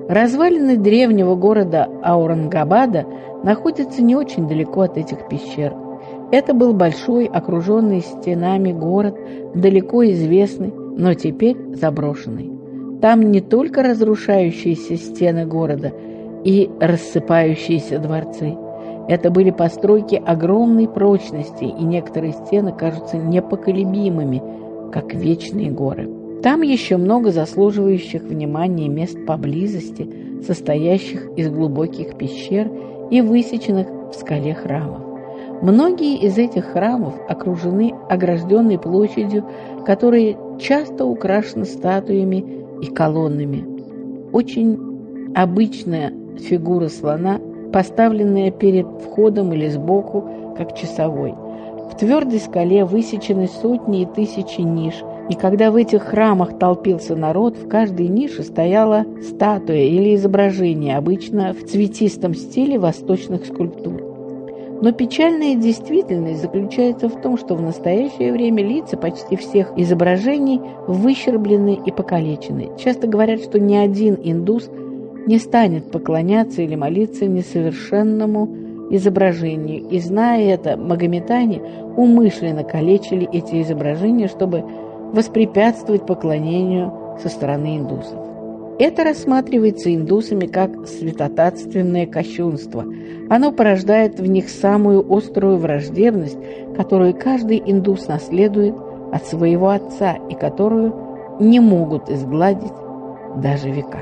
Развалины древнего города Аурангабада находятся не очень далеко от этих пещер. Это был большой, окруженный стенами город, далеко известный, но теперь заброшенный. Там не только разрушающиеся стены города и рассыпающиеся дворцы. Это были постройки огромной прочности, и некоторые стены кажутся непоколебимыми, как вечные горы. Там еще много заслуживающих внимания мест поблизости, состоящих из глубоких пещер и высеченных в скале храмов. Многие из этих храмов окружены огражденной площадью, которая часто украшена статуями и колоннами. Очень обычная фигура слона, поставленная перед входом или сбоку, как часовой. В твердой скале высечены сотни и тысячи ниш, и когда в этих храмах толпился народ, в каждой нише стояла статуя или изображение, обычно в цветистом стиле восточных скульптур. Но печальная действительность заключается в том, что в настоящее время лица почти всех изображений выщерблены и покалечены. Часто говорят, что ни один индус не станет поклоняться или молиться несовершенному изображению, и, зная это, магометане умышленно калечили эти изображения, чтобы воспрепятствовать поклонению со стороны индусов. Это рассматривается индусами как святотатственное кощунство. Оно порождает в них самую острую враждебность, которую каждый индус наследует от своего отца и которую не могут изгладить даже века.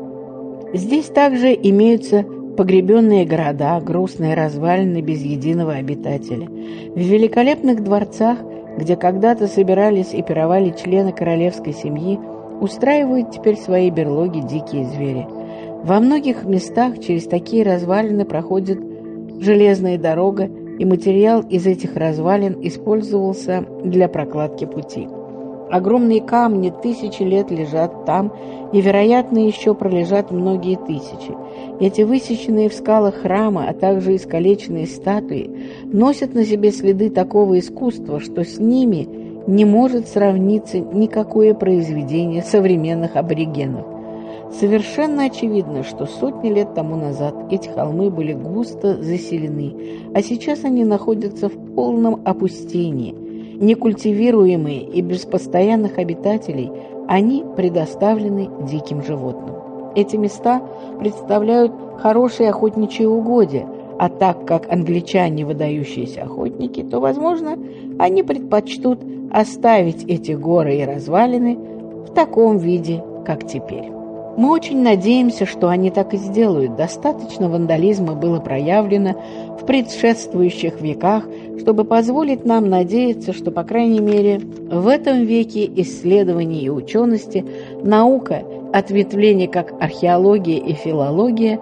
Здесь также имеются погребенные города, грустные развалины без единого обитателя. В великолепных дворцах, где когда-то собирались и пировали члены королевской семьи, устраивают теперь свои берлоги дикие звери. Во многих местах через такие развалины проходит железная дорога, и материал из этих развалин использовался для прокладки пути. Огромные камни тысячи лет лежат там и, вероятно, еще пролежат многие тысячи. Эти высеченные в скалах храмы, а также искалеченные статуи носят на себе следы такого искусства, что с ними не может сравниться никакое произведение современных аборигенов. Совершенно очевидно, что сотни лет тому назад эти холмы были густо заселены, а сейчас они находятся в полном опустении. Некультивируемые и без постоянных обитателей, они предоставлены диким животным. Эти места представляют хорошие охотничьи угодья, а так как англичане выдающиеся охотники, то, возможно, они предпочтут оставить эти горы и развалины в таком виде, как теперь. Мы очень надеемся, что они так и сделают. Достаточно вандализма было проявлено в предшествующих веках, чтобы позволить нам надеяться, что, по крайней мере, в этом веке исследований и учености наука, ответвления как археология и филология,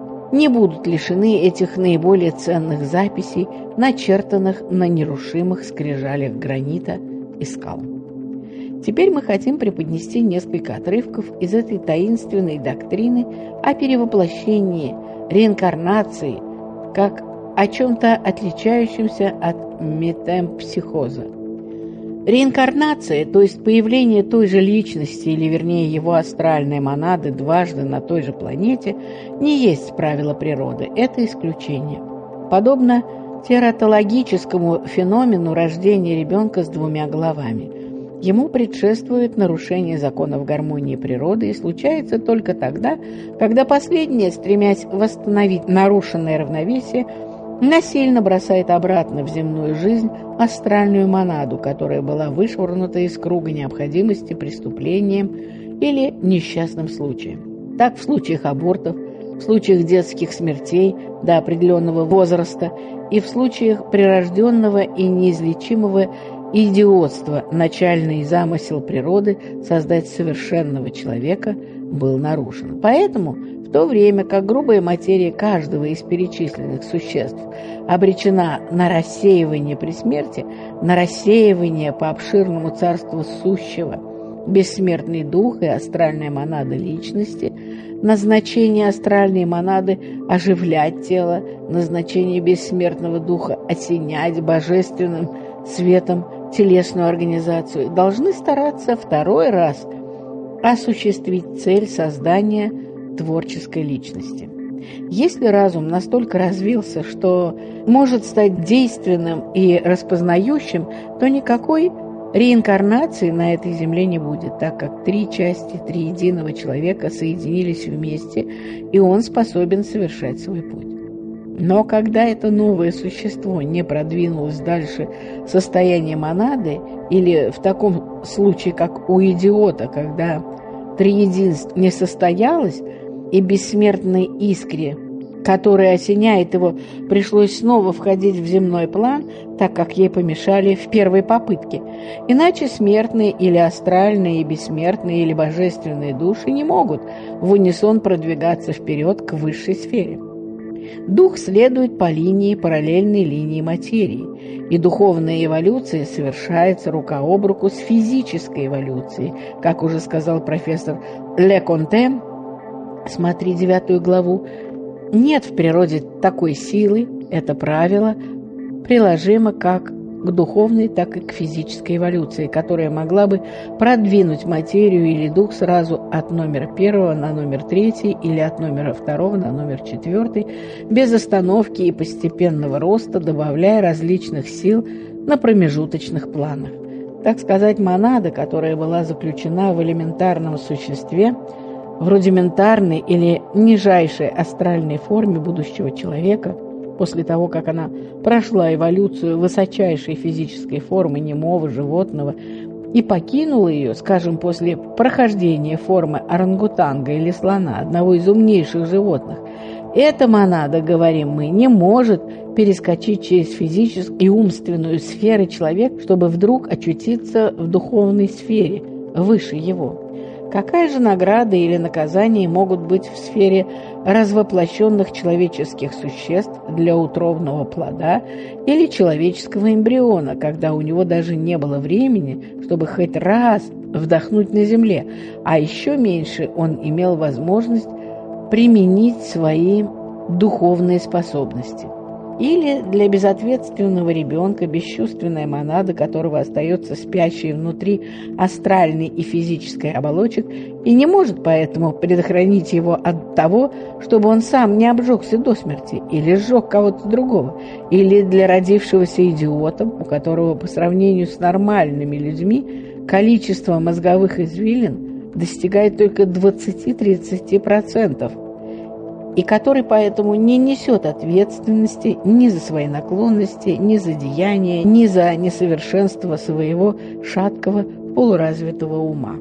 не будут лишены этих наиболее ценных записей, начертанных на нерушимых скрижалях гранита и скал. Теперь мы хотим преподнести несколько отрывков из этой таинственной доктрины о перевоплощении, реинкарнации, как о чем-то отличающемся от метемпсихоза. Реинкарнация, то есть появление той же личности, или вернее его астральной монады дважды на той же планете, не есть правило природы, это исключение. Подобно тератологическому феномену рождения ребенка с двумя головами. Ему предшествует нарушение законов гармонии природы и случается только тогда, когда последняя, стремясь восстановить нарушенное равновесие, насильно бросает обратно в земную жизнь астральную монаду, которая была вышвырнута из круга необходимости преступлением или несчастным случаем. Так в случаях абортов, в случаях детских смертей до определенного возраста и в случаях прирожденного и неизлечимого идиотства начальный замысел природы создать совершенного человека был нарушен. Поэтому в то время как грубая материя каждого из перечисленных существ обречена на рассеивание при смерти, на рассеивание по обширному царству сущего, бессмертный дух и астральная монада личности, назначение астральной монады оживлять тело, назначение бессмертного духа осенять божественным светом телесную организацию, должны стараться второй раз осуществить цель создания творческой личности. Если разум настолько развился, что может стать действенным и распознающим, то никакой реинкарнации на этой земле не будет, так как три части триединого человека соединились вместе, и он способен совершать свой путь. Но когда это новое существо не продвинулось дальше состояния монады, или в таком случае, как у идиота, когда триединство не состоялось, и бессмертной искре, которая осеняет его, пришлось снова входить в земной план, так как ей помешали в первой попытке. Иначе смертные или астральные, и бессмертные или божественные души не могут в унисон продвигаться вперед к высшей сфере. Дух следует по линии, параллельной линии материи, и духовная эволюция совершается рука об руку с физической эволюцией, как уже сказал профессор Ле Конте. Смотри 9 главу. Нет в природе такой силы, это правило приложимо как к духовной, так и к физической эволюции, которая могла бы продвинуть материю или дух сразу от номера 1 на номер 3 или от номера 2 на номер 4, без остановки и постепенного роста, добавляя различных сил на промежуточных планах. Так сказать, монада, которая была заключена в элементарном существе, в рудиментарной или нижайшей астральной форме будущего человека, после того, как она прошла эволюцию высочайшей физической формы немого животного и покинула ее, скажем, после прохождения формы орангутанга или слона, одного из умнейших животных, эта монада, говорим мы, не может перескочить через физическую и умственную сферы человека, чтобы вдруг очутиться в духовной сфере, выше его. Какая же награда или наказание могут быть в сфере развоплощенных человеческих существ для утробного плода или человеческого эмбриона, когда у него даже не было времени, чтобы хоть раз вдохнуть на земле, а еще меньше он имел возможность применить свои духовные способности? Или для безответственного ребенка, бесчувственная монада, которого остается спящей внутри астральной и физической оболочек, и не может поэтому предохранить его от того, чтобы он сам не обжегся до смерти или сжег кого-то другого, или для родившегося идиотом, у которого по сравнению с нормальными людьми количество мозговых извилин достигает только 20-30%, и который поэтому не несет ответственности ни за свои наклонности, ни за деяния, ни за несовершенство своего шаткого полуразвитого ума.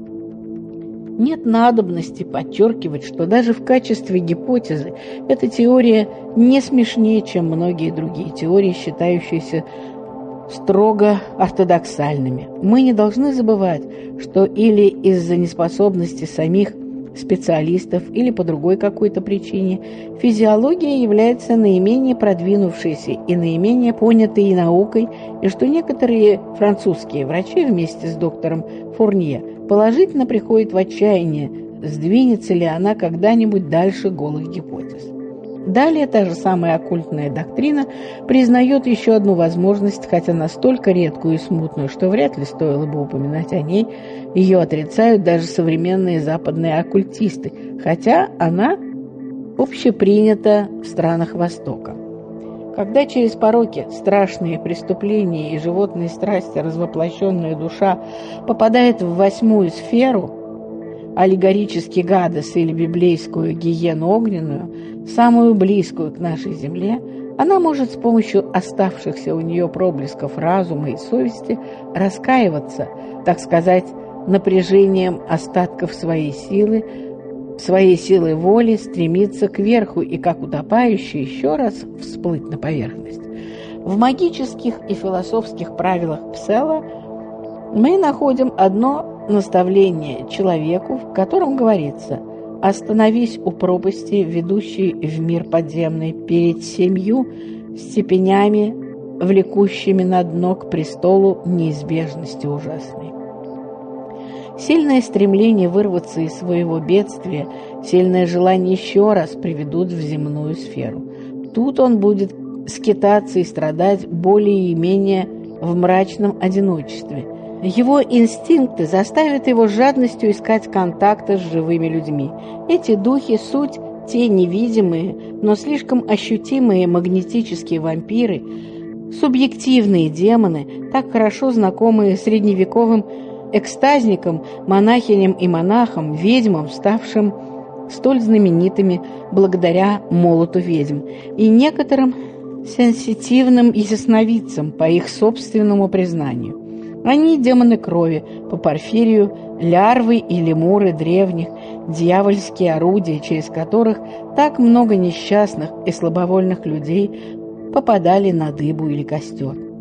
Нет надобности подчеркивать, что даже в качестве гипотезы эта теория не смешнее, чем многие другие теории, считающиеся строго ортодоксальными. Мы не должны забывать, что или из-за неспособности самих специалистов или по другой какой-то причине, физиология является наименее продвинувшейся и наименее понятой наукой, и что некоторые французские врачи вместе с доктором Фурнье положительно приходят в отчаяние, сдвинется ли она когда-нибудь дальше голых гипотез. Далее та же самая оккультная доктрина признает еще одну возможность, хотя настолько редкую и смутную, что вряд ли стоило бы упоминать о ней. Ее отрицают даже современные западные оккультисты, хотя она общепринята в странах Востока. Когда через пороки, страшные преступления и животные страсти развоплощенная душа попадает в 8-ю сферу, аллегорический Гадес или библейскую гиену огненную, самую близкую к нашей земле, она может с помощью оставшихся у нее проблесков разума и совести раскаиваться, так сказать, напряжением остатков своей силы воли стремиться кверху и, как утопающий, еще раз всплыть на поверхность. В магических и философских правилах Пселла мы находим одно наставление человеку, в котором говорится: «Остановись у пропасти, ведущей в мир подземный, перед 7 степенями, влекущими на дно к престолу неизбежности ужасной». Сильное стремление вырваться из своего бедствия, сильное желание еще раз приведут в земную сферу. Тут он будет скитаться и страдать более и менее в мрачном одиночестве. Его инстинкты заставят его с жадностью искать контакта с живыми людьми. Эти духи – суть те невидимые, но слишком ощутимые магнетические вампиры, субъективные демоны, так хорошо знакомые средневековым экстазникам, монахиням и монахам, ведьмам, ставшим столь знаменитыми благодаря молоту ведьм, и некоторым сенситивным ясновидцам по их собственному признанию. Они демоны крови, по Порфирию, лярвы и лемуры древних, дьявольские орудия, через которых так много несчастных и слабовольных людей попадали на дыбу или костер.